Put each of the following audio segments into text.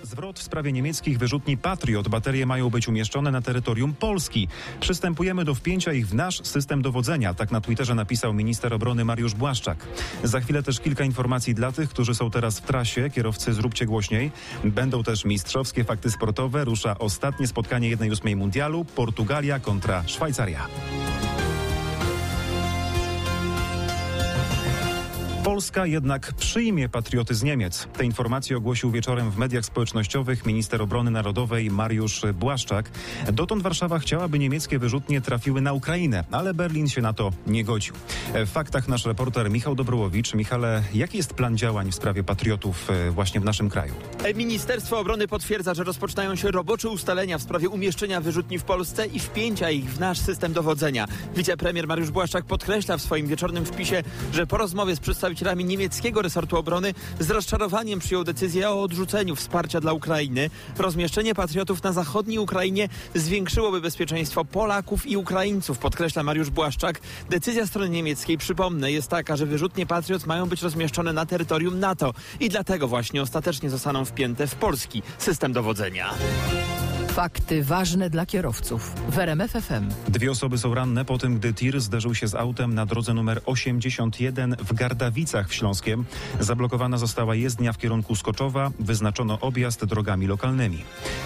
Zwrot w sprawie niemieckich wyrzutni Patriot. Baterie mają być umieszczone na terytorium Polski. Przystępujemy do wpięcia ich w nasz system dowodzenia. Tak na Twitterze napisał minister obrony Mariusz Błaszczak. Za chwilę też kilka informacji dla tych, którzy są teraz w trasie. Kierowcy, zróbcie głośniej. Będą też mistrzowskie fakty sportowe. Rusza ostatnie spotkanie 1/8 mundialu. Portugalia kontra Szwajcaria. Polska jednak przyjmie patrioty z Niemiec. Te informacje ogłosił wieczorem w mediach społecznościowych minister obrony narodowej Mariusz Błaszczak. Dotąd Warszawa chciała, by niemieckie wyrzutnie trafiły na Ukrainę, ale Berlin się na to nie godził. W faktach nasz reporter Michał Dobrołowicz. Michale, jaki jest plan działań w sprawie patriotów właśnie w naszym kraju? Ministerstwo Obrony potwierdza, że rozpoczynają się robocze ustalenia w sprawie umieszczenia wyrzutni w Polsce i wpięcia ich w nasz system dowodzenia. Wicepremier Mariusz Błaszczak podkreśla w swoim wieczornym wpisie, że po rozmowie z przedstawicielami niemieckiego resortu obrony z rozczarowaniem przyjął decyzję o odrzuceniu wsparcia dla Ukrainy. Rozmieszczenie patriotów na zachodniej Ukrainie zwiększyłoby bezpieczeństwo Polaków i Ukraińców, podkreśla Mariusz Błaszczak. Decyzja strony niemieckiej, przypomnę, jest taka, że wyrzutnie Patriot mają być rozmieszczone na terytorium NATO i dlatego właśnie ostatecznie zostaną wpięte w polski system dowodzenia. Fakty ważne dla kierowców w RMF FM. 2 osoby są ranne po tym, gdy tir zderzył się z autem na drodze numer 81 w Gardawicach w Śląskiem. Zablokowana została jezdnia w kierunku Skoczowa. Wyznaczono objazd drogami lokalnymi.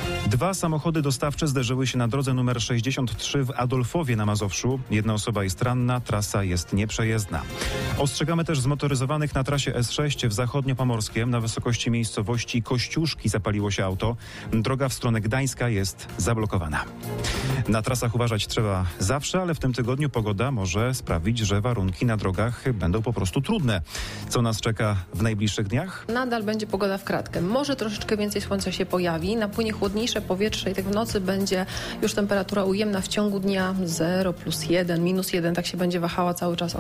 2 samochody dostawcze zderzyły się na drodze numer 63 w Adolfowie na Mazowszu. 1 osoba jest ranna, trasa jest nieprzejezdna. Ostrzegamy też zmotoryzowanych na trasie S6 w Zachodniopomorskiem. Na wysokości miejscowości Kościuszki zapaliło się auto. Droga w stronę Gdańska jest zablokowana. Na trasach uważać trzeba zawsze, ale w tym tygodniu pogoda może sprawić, że warunki na drogach będą po prostu trudne. Co nas czeka w najbliższych dniach? Nadal będzie pogoda w kratkę. Może troszeczkę więcej słońca się pojawi, napłynie chłodniejsze powietrze i tak w nocy będzie już temperatura ujemna w ciągu dnia 0, +1, -1, tak się będzie wahała cały czas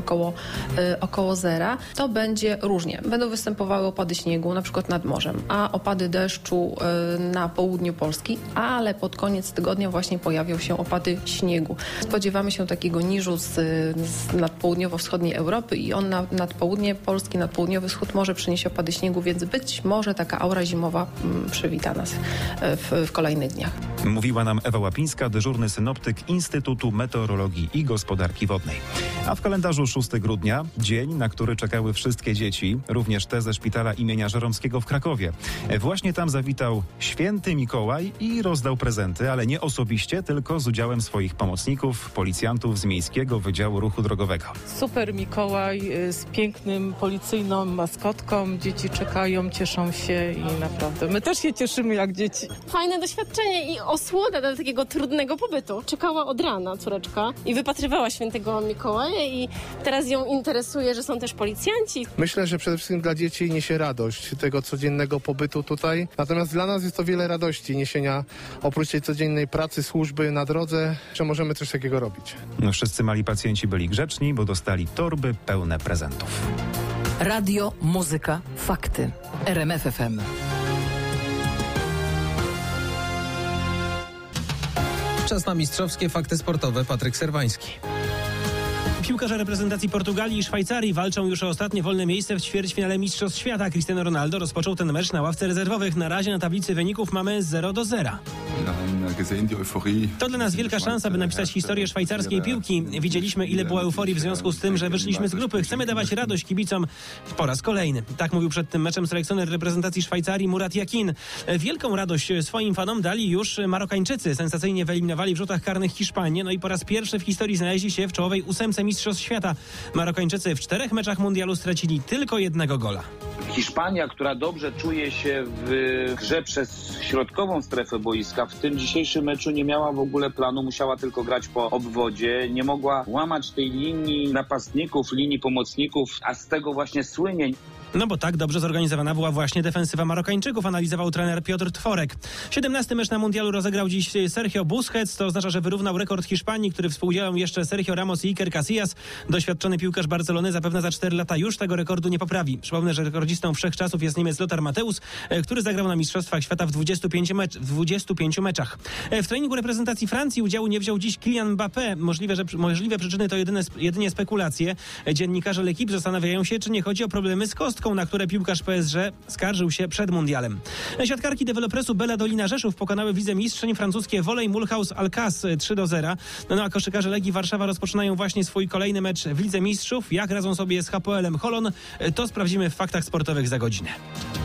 około zera. To będzie różnie. Będą występowały opady śniegu, na przykład nad morzem, a opady deszczu na południu Polski, ale pod koniec tygodnia właśnie pojawią się opady śniegu. Spodziewamy się takiego niżu z nad południowo-wschodniej Europy i on nad południe Polski, nad południowy wschód może przynieść opady śniegu, więc być może taka aura zimowa przywita nas w kolejnych dniach. Mówiła nam Ewa Łapińska, dyżurny synoptyk Instytutu Meteorologii i Gospodarki Wodnej. A w kalendarzu 6 grudnia, dzień, na który czekały wszystkie dzieci, również te ze szpitala imienia Żeromskiego w Krakowie. Właśnie tam zawitał święty Mikołaj i rozdał prezenty, ale nie osobiście, tylko z udziałem swoich pomocników, policjantów z Miejskiego Wydziału Ruchu Drogowego. Super Mikołaj z pięknym policyjną maskotką. Dzieci czekają, cieszą się i naprawdę my też się cieszymy jak dzieci. Fajne doświadczenie i osłoda do takiego trudnego pobytu. Czekała od rana córeczka i wypatrywała świętego Mikołaja i teraz ją interesuje, że są też policjanci. Myślę, że przede wszystkim dla dzieci niesie radość tego codziennego pobytu tutaj. Natomiast dla nas jest to wiele radości niesienia oprócz tej codziennej pracy, służby na drodze, że możemy coś takiego robić. Wszyscy mali pacjenci byli grzeczni, bo dostali torby pełne prezentów. Radio, muzyka, fakty. RMF FM. Czas na mistrzowskie fakty sportowe. Patryk Serwański. Piłkarze reprezentacji Portugalii i Szwajcarii walczą już o ostatnie wolne miejsce w ćwierćfinale Mistrzostw Świata. Cristiano Ronaldo rozpoczął ten mecz na ławce rezerwowych. Na razie na tablicy wyników mamy 0-0. To dla nas wielka szansa, by napisać historię szwajcarskiej piłki. Widzieliśmy, ile było euforii w związku z tym, że wyszliśmy z grupy. Chcemy dawać radość kibicom po raz kolejny. Tak mówił przed tym meczem selekcjoner reprezentacji Szwajcarii Murat Yakin. Wielką radość swoim fanom dali już Marokańczycy. Sensacyjnie wyeliminowali w rzutach karnych Hiszpanię. No i po raz pierwszy w historii znaleźli się w czołowej 8 Mistrzostw Świata. Marokańczycy w 4 meczach mundialu stracili tylko 1 gola. Hiszpania, która dobrze czuje się w grze przez środkową strefę boiska, w tym dzisiejszym meczu nie miała w ogóle planu, musiała tylko grać po obwodzie, nie mogła łamać tej linii napastników, linii pomocników, a z tego właśnie słynie. No bo tak dobrze zorganizowana była właśnie defensywa Marokańczyków, analizował trener Piotr Tworek. 17 mecz na mundialu rozegrał dziś Sergio Busquets, to oznacza, że wyrównał rekord Hiszpanii, który współdziałał jeszcze Sergio Ramos i Iker Casillas. Doświadczony piłkarz Barcelony zapewne za 4 lata już tego rekordu nie poprawi. Przypomnę, że rekordzistą wszechczasów jest Niemiec Lothar Matthäus, który zagrał na Mistrzostwach Świata w 25 meczach. W treningu reprezentacji Francji udziału nie wziął dziś Kylian Mbappé. Możliwe przyczyny to jedynie spekulacje. Dziennikarze L'Équipe zastanawiają się, czy nie chodzi o problemy z kostką. Kostkowską, na które piłkarz PSG skarżył się przed mundialem. Siatkarki dewelopresu Bella Dolina Rzeszów pokonały wicemistrzyń francuskie Volley Mulhouse Alcas 3-0. No a koszykarze Legii Warszawa rozpoczynają właśnie swój kolejny mecz w Lidze Mistrzów. Jak radzą sobie z HPL-em Holon, to sprawdzimy w faktach sportowych za godzinę.